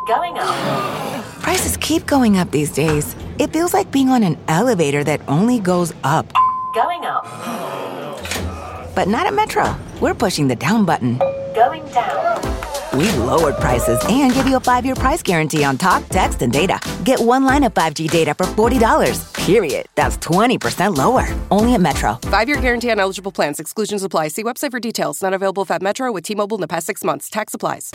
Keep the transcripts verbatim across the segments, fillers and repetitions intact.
Going up. Prices keep going up these days. It feels like being on an elevator that only goes up. Going up. But not at Metro. We're pushing the down button. Going down. We've lowered prices and give you a five-year price guarantee on talk, text, and data. Get one line of five G data for forty dollars. Period. That's twenty percent lower. Only at Metro. Five-year guarantee on eligible plans. Exclusions apply. See website for details. Not available at Metro with T-Mobile in the past six months. Tax applies.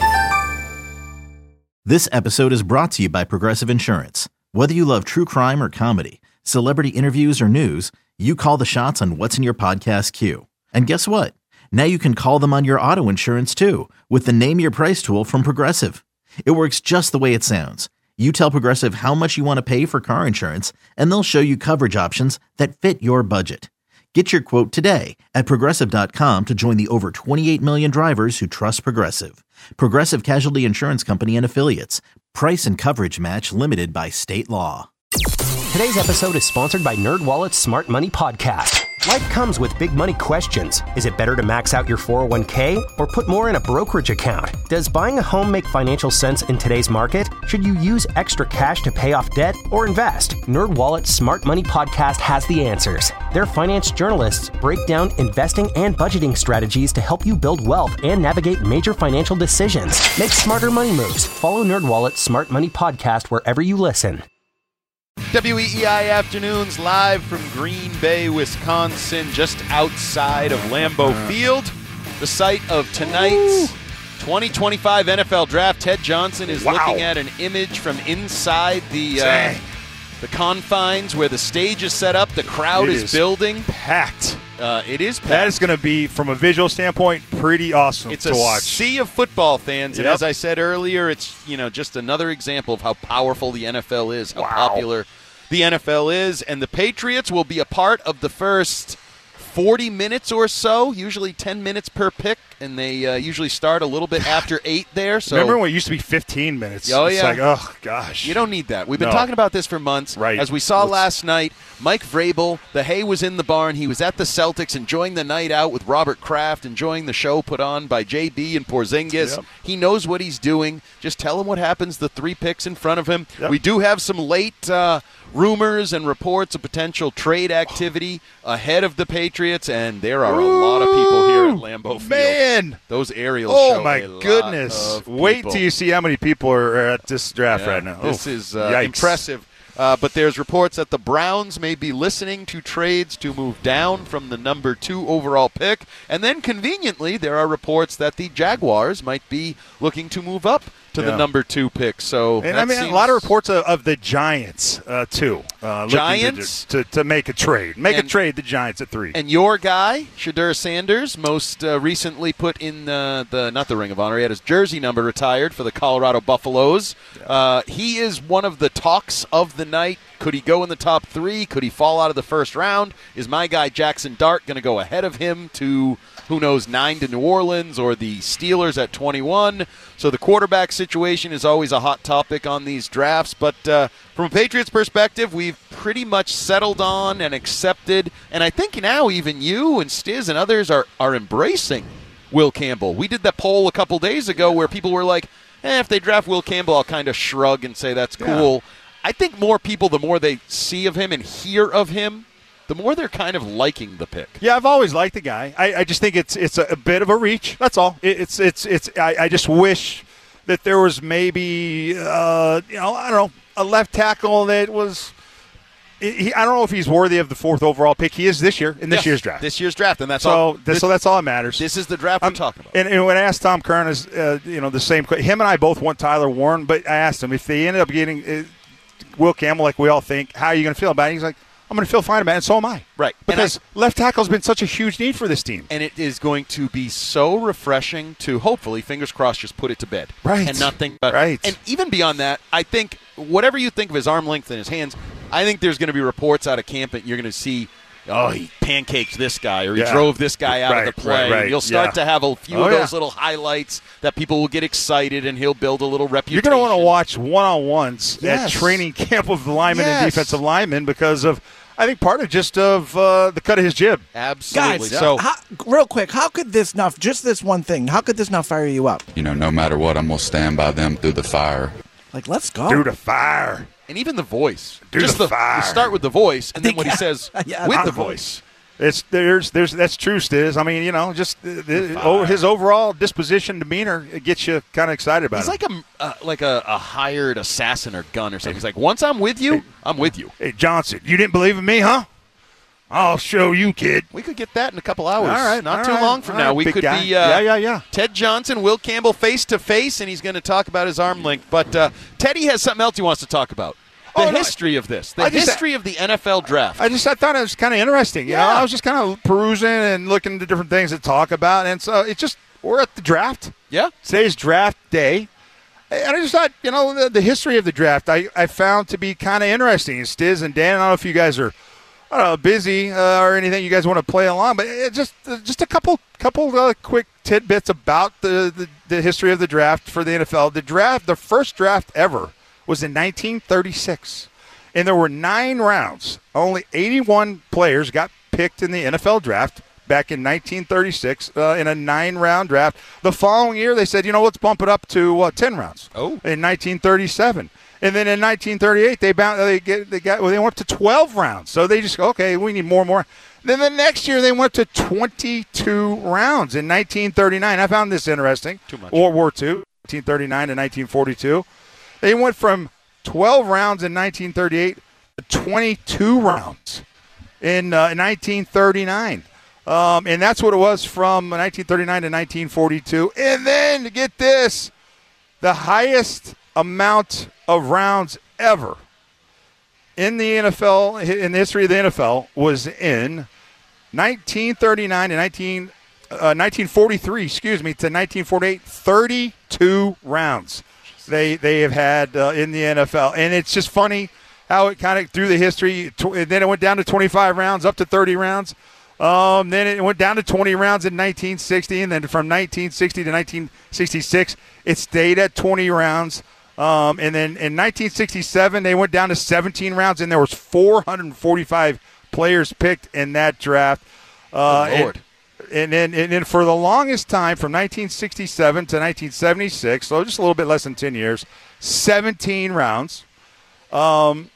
This episode is brought to you by Progressive Insurance. Whether you love true crime or comedy, celebrity interviews or news, you call the shots on what's in your podcast queue. And guess what? Now you can call them on your auto insurance too with the Name Your Price tool from Progressive. It works just the way it sounds. You tell Progressive how much you want to pay for car insurance, and they'll show you coverage options that fit your budget. Get your quote today at Progressive dot com to join the over twenty-eight million drivers who trust Progressive. Progressive Casualty Insurance Company and Affiliates. Price and coverage match limited by state law. Today's episode is sponsored by NerdWallet's Smart Money Podcast. Life comes with big money questions. Is it better to max out your four oh one k or put more in a brokerage account? Does buying a home make financial sense in today's market? Should you use extra cash to pay off debt or invest? NerdWallet's Smart Money Podcast has the answers. Their finance journalists break down investing and budgeting strategies to help you build wealth and navigate major financial decisions. Make smarter money moves. Follow NerdWallet's Smart Money Podcast wherever you listen. W E E I Afternoons live from Green Bay, Wisconsin, just outside of Lambeau Field, the site of tonight's Ooh. twenty twenty-five N F L Draft. Ted Johnson is wow. looking at an image from inside the uh, the confines where the stage is set up. The crowd is, is building. Packed. Uh, it is packed. That is going to be, from a visual standpoint, pretty awesome it's to watch. It's a sea of football fans, yep. and as I said earlier, it's you know just another example of how powerful the N F L is, how wow. popular the N F L is, and the Patriots will be a part of the first forty minutes or so, usually ten minutes per pick, and they uh, usually start a little bit after eight there. So remember when it used to be fifteen minutes? Oh, it's yeah. like, oh, gosh. You don't need that. We've been no. talking about this for months. Right. As we saw Let's... last night, Mike Vrabel, the hay was in the barn. He was at the Celtics enjoying the night out with Robert Kraft, enjoying the show put on by J B and Porzingis. Yep. He knows what he's doing. Just tell him what happens, the three picks in front of him. Yep. We do have some late uh, rumors and reports of potential trade activity ahead of the Patriots, and there are a lot of people here at Lambeau Field. Man! Those aerials oh show my a goodness. lot of Wait people. till you see how many people are at this draft Yeah, right now. This oh, is uh, yikes. impressive. Uh, but there's reports that the Browns may be listening to trades to move down from the number two overall pick. And then, conveniently, there are reports that the Jaguars might be looking to move up to yeah. the number two pick. So and I mean, seems... a lot of reports of, of the Giants, uh, too. Uh, Giants? To, to, to make a trade. Make and, a trade, the Giants at three. And your guy, Shadur Sanders, most uh, recently put in uh, the, not the Ring of Honor, he had his jersey number retired for the Colorado Buffaloes. Yeah. Uh, he is one of the talks of the night. Could he go in the top three? Could he fall out of the first round? Is my guy Jackson Dart going to go ahead of him to, who knows, nine to New Orleans or the Steelers at twenty-one? So the quarterback situation is always a hot topic on these drafts. But uh, from a Patriots perspective, we've pretty much settled on and accepted, and I think now even you and Stiz and others are, are embracing Will Campbell. We did that poll a couple days ago where people were like, eh, if they draft Will Campbell, I'll kind of shrug and say that's cool. Yeah. I think more people, the more they see of him and hear of him, the more they're kind of liking the pick. Yeah, I've always liked the guy. I, I just think it's it's a, a bit of a reach. That's all. It, it's it's it's. I, I just wish that there was maybe uh, you know I don't know a left tackle that was. He, I don't know if he's worthy of the fourth overall pick. He is this year in this yes, year's draft. This year's draft, and that's so. all. This, so that's all that matters. This is the draft we're um, talking about. And, and when I asked Tom Curran, is uh, you know the same. Him and I both want Tyler Warren, but I asked him if they ended up getting. Uh, Will Campbell, like we all think, how are you going to feel about it? He's like, I'm going to feel fine about it, and so am I. Right. Because I, left tackle has been such a huge need for this team. And it is going to be so refreshing to, hopefully, fingers crossed, just put it to bed. Right. And not think about right. it. And even beyond that, I think whatever you think of his arm length and his hands, I think there's going to be reports out of camp that you're going to see, oh, he pancaked this guy or he yeah. drove this guy out right, of the play. Right, right. You'll start yeah. to have a few oh, of those yeah. little highlights that people will get excited and he'll build a little reputation. You're going to want to watch one-on-ones yes. at training camp of the linemen yes. and defensive linemen because of, I think, part of just of uh, the cut of his jib. Absolutely. Guys, so, how, real quick, how could this not, just this one thing, how could this not fire you up? You know, no matter what, I'm going to stand by them through the fire. Like, let's go. Through the fire. And even the voice. Through Just the the fire. You start with the voice, and then think- what he says Yeah, with the the voice. It's there's there's that's true, Stiz. I mean, you know, just the, the, oh, his overall disposition, demeanor, it gets you kind of excited about He's him. like a uh, like a, a hired assassin or gun or something. He's like, once I'm with you, I'm with you. Hey, Johnson, you didn't believe in me, huh? I'll show you, kid. We could get that in a couple hours. All right, not all too right, long from all now. right, We big could guy. be uh, yeah, yeah, yeah. Ted Johnson, Will Campbell face to face, and he's going to talk about his arm length. But uh, Teddy has something else he wants to talk about. The Oh, no, history of this, the I just- history of the N F L draft. I just I thought it was kind of interesting. You Yeah. know, I was just kind of perusing and looking at different things to talk about, and so it's just we're at the draft. yeah, Today's draft day. And I just thought, you know, the, the history of the draft I, I found to be kind of interesting. And Stiz and Dan, I don't know if you guys are I don't know, busy uh, or anything you guys want to play along, but it just uh, just a couple couple uh, quick tidbits about the, the, the history of the draft for the N F L. The draft, the first draft ever was in nineteen thirty-six. And there were nine rounds. Only eighty-one players got picked in the N F L draft back in nineteen thirty-six uh, in a nine-round draft. The following year, they said, you know, let's bump it up to uh, ten rounds. Oh. In nineteen thirty-seven, and then in nineteen thirty-eight, they bound they get they got well, they went up to twelve rounds. So they just go, okay, we need more and more. Then the next year, they went to twenty-two rounds in nineteen thirty-nine. I found this interesting. Too much. World War Two, nineteen thirty-nine to nineteen forty-two. They went from twelve rounds in nineteen thirty-eight to twenty-two rounds in uh, nineteen thirty-nine. Um, and that's what it was from nineteen thirty-nine to nineteen forty-two. And then, to get this, the highest amount of rounds ever in the N F L, in the history of the N F L, was in nineteen thirty-nine to nineteen, uh, nineteen forty-three, excuse me, to nineteen forty-eight, thirty-two rounds. They they have had uh, in the N F L, and it's just funny how it kind of through the history. Tw- then it went down to twenty-five rounds, up to thirty rounds. Um, then it went down to twenty rounds in nineteen sixty, and then from nineteen sixty to nineteen sixty-six, it stayed at twenty rounds. Um, and then in nineteen sixty-seven, they went down to seventeen rounds, and there was four hundred forty-five players picked in that draft. Uh, oh, Lord. And, And then, and then for the longest time, from nineteen sixty-seven to nineteen seventy-six, so just a little bit less than ten years, seventeen rounds. Um,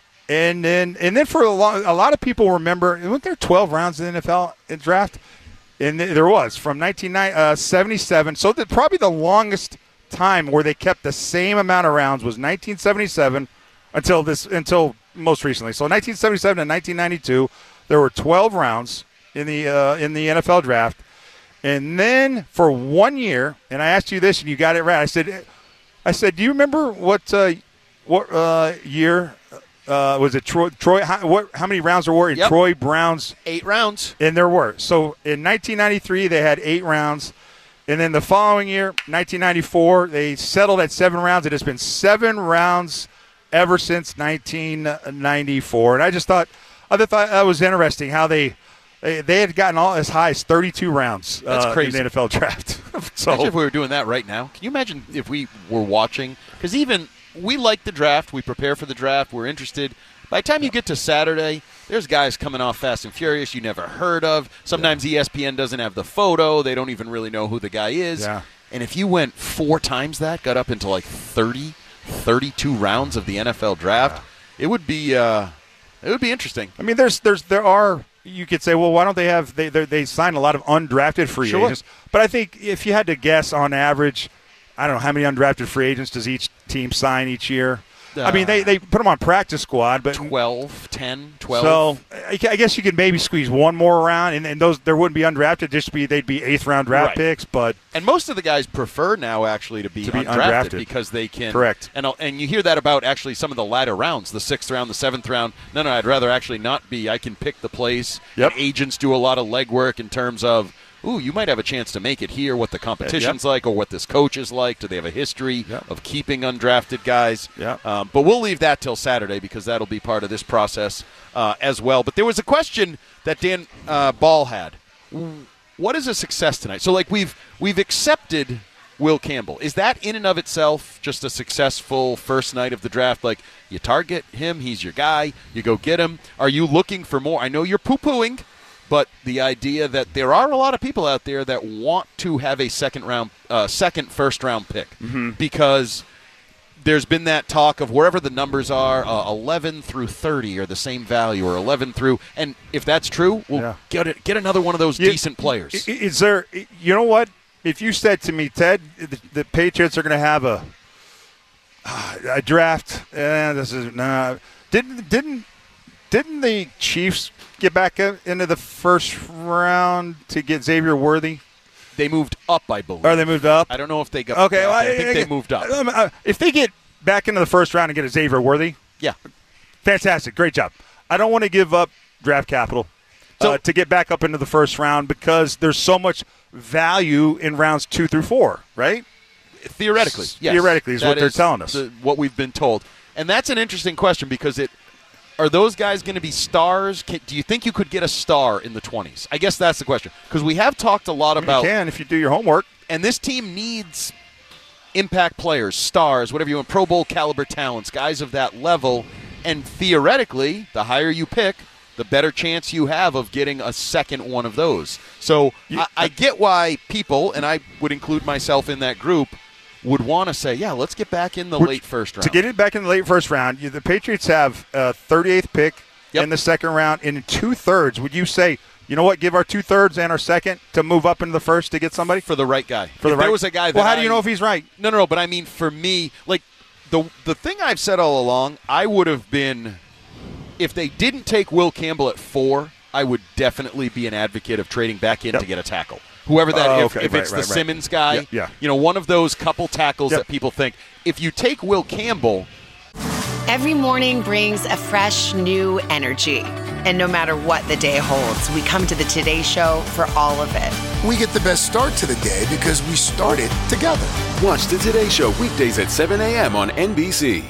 and then, and then for a, long, a lot of people remember, weren't there twelve rounds in the N F L draft? And there was from nineteen seventy-seven. So the, probably the longest time where they kept the same amount of rounds was nineteen seventy-seven until this until most recently. So nineteen seventy-seven to nineteen ninety-two, there were twelve rounds in the uh, in the N F L draft, and then for one year, and I asked you this, and you got it right. I said, I said, do you remember what uh, what uh, year uh, was it? Troy, Troy how, what? How many rounds there were in Yep. Troy Brown's? Eight rounds. And there were. So in nineteen ninety-three, they had eight rounds, and then the following year, nineteen ninety-four, they settled at seven rounds. It has been seven rounds ever since nineteen ninety-four, and I just thought, I thought that was interesting how they. They, they had gotten all as high as thirty-two rounds That's uh, crazy. in the N F L draft. so Imagine if we were doing that right now. Can you imagine if we were watching? Because even we like the draft. We prepare for the draft. We're interested. By the time you get to Saturday, there's guys coming off Fast and Furious you never heard of. Sometimes E S P N doesn't have the photo. They don't even really know who the guy is. Yeah. And if you went four times that, got up into like thirty, thirty-two rounds of the N F L draft, it would be uh, it would be interesting. I mean, there's there's there are. You could say, well, why don't they have they they they sign a lot of undrafted free Sure. agents? But I think if you had to guess on average, I don't know how many undrafted free agents does each team sign each year. I mean, they, they put them on practice squad, but twelve, ten, twelve. So I I guess you could maybe squeeze one more around, and, and those there wouldn't be undrafted. Just be they'd be eighth round draft Right. picks, but And most of the guys prefer now actually to be, To be undrafted, undrafted. because they can. Correct. And and you hear that about actually some of the latter rounds, the sixth round, the seventh round. No, no, I'd rather actually not be. I can pick the place. Yep. And agents do a lot of legwork in terms of, ooh, you might have a chance to make it here, what the competition's like, or what this coach is like. Do they have a history Yep. of keeping undrafted guys? Yep. Um, but we'll leave that till Saturday because that'll be part of this process uh, as well. But there was a question that Dan uh, Ball had. What is a success tonight? So, like, we've we've accepted Will Campbell. Is that in and of itself just a successful first night of the draft? Like, you target him, he's your guy, you go get him. Are you looking for more? I know you're poo-pooing, but the idea that there are a lot of people out there that want to have a second round, uh, second first round pick Mm-hmm. because there's been that talk of wherever the numbers are, uh, eleven through thirty are the same value, or eleven through, and if that's true, we'll Yeah. get it, get another one of those You- decent players. I- Is there? You know what? If you said to me, Ted, the, the Patriots are going to have a a draft, eh, this is nah. Didn't didn't didn't the Chiefs get back in- into the first round to get Xavier Worthy? They moved up, I believe. Or they moved up? I don't know if they got. Okay, back. well, I think I- they moved up. Um, uh, If they get back into the first round and get a Xavier Worthy, Yeah. fantastic, great job. I don't want to give up draft capital So- uh, to get back up into the first round because there's so much value in rounds two through four, right? Theoretically, yes. Theoretically is That what they're telling us. the- what we've been told. And that's an interesting question because it are those guys going to be stars? Can, do you think you could get a star in the twenties? I guess that's the question. Because we have talked a lot about You can if you do your homework. and this team needs impact players, stars, whatever you want, Pro Bowl caliber talents, guys of that level. And theoretically, the higher you pick, the better chance you have of getting a second one of those. So I, I get why people, and I would include myself in that group, would want to say, yeah, let's get back in the Which- late first round. To get it back in the late first round, you, the Patriots have a thirty-eighth pick Yep. in the second round. And in two-thirds, would you say, you know what, give our two-thirds and our second to move up into the first to get somebody? for the right guy. For the if right, there was a guy that well, how do you I- know if he's right? No, no, no, but I mean for me, like the the thing I've said all along, I would have been if they didn't take Will Campbell at four, I would definitely be an advocate of trading back in Yep. to get a tackle. Whoever that Oh, if, okay, if right, it's right, the right. Simmons guy, Yeah, yeah. you know, one of those couple tackles Yep. that people think if you take Will Campbell, Every morning brings a fresh, new energy. And no matter what the day holds, we come to the Today Show for all of it. We get the best start to the day because we started together. Watch the Today Show weekdays at seven a.m. on N B C.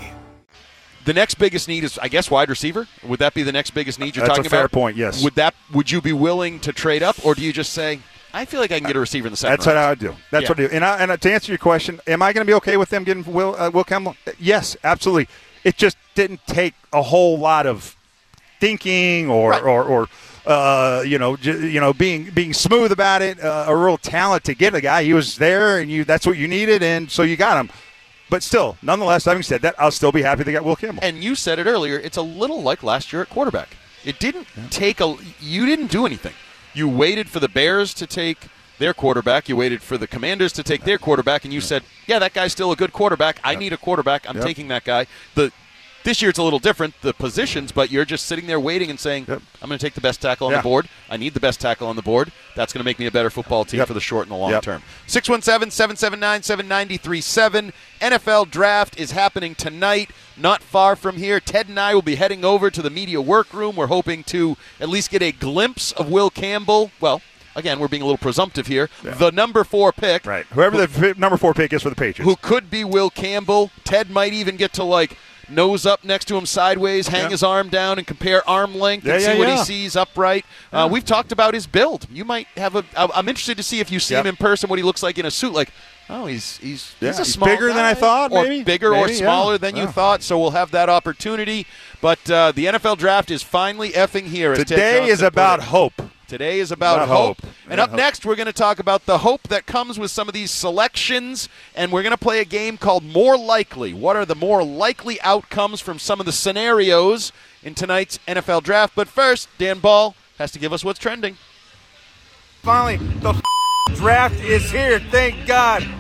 the next biggest need is, I guess, wide receiver. Would that be the next biggest need you're That's talking a fair about? point, yes. Would that? Would you be willing to trade up, or do you just say, I feel like I can get a receiver in the second That's what round? I would do. That's Yeah. what I do. And, I, and to answer your question, am I going to be okay with them getting Will, uh, Will Campbell? Yes, absolutely. It just didn't take a whole lot of thinking or Right. or, or uh, you know, j- you know, being being smooth about it. Uh, a real talent to get a guy. He was there, and you that's what you needed, and so you got him. But still, nonetheless, having said that, I'll still be happy they got Will Campbell. And you said it earlier, it's a little like last year at quarterback. It didn't take a – you didn't do anything. You waited for the Bears to take their quarterback. You waited for the Commanders to take their quarterback, and you said, yeah, that guy's still a good quarterback. I need a quarterback. I'm Yep. taking that guy. The This year it's a little different, the positions, but you're just sitting there waiting and saying, Yep. I'm going to take the best tackle on Yeah. the board. I need the best tackle on the board. That's going to make me a better football team Yep. for the short and the long Yep. term. six one seven, seven seven nine, seven nine three seven. N F L Draft is happening tonight, not far from here. Ted and I will be heading over to the media workroom. We're hoping to at least get a glimpse of Will Campbell. Well, again, we're being a little presumptive here. The number four pick. Right. Whoever the f- number four pick is for the Patriots. Who could be Will Campbell. Ted might even get to, like, nose up next to him sideways, hang Yeah. his arm down, and compare arm length and Yeah, see yeah, what yeah. he sees upright. Yeah. Uh, we've talked about his build. You might have a. I'm interested to see if you see Yeah. him in person, what he looks like in a suit. Like, oh, he's he's Yeah, he's a he's small bigger than I guy, thought, or maybe. bigger or Maybe, yeah. smaller than you Yeah. thought. So we'll have that opportunity. But uh, the N F L Draft is finally effing here. as Ted Today is Johnson put about it. hope. Today is about, About hope. hope. And Yeah, up hope. next, we're going to talk about the hope that comes with some of these selections, and we're going to play a game called More Likely. What are the more likely outcomes from some of the scenarios in tonight's N F L Draft? But first, Dan Ball has to give us what's trending. Finally, the draft is here. Thank God.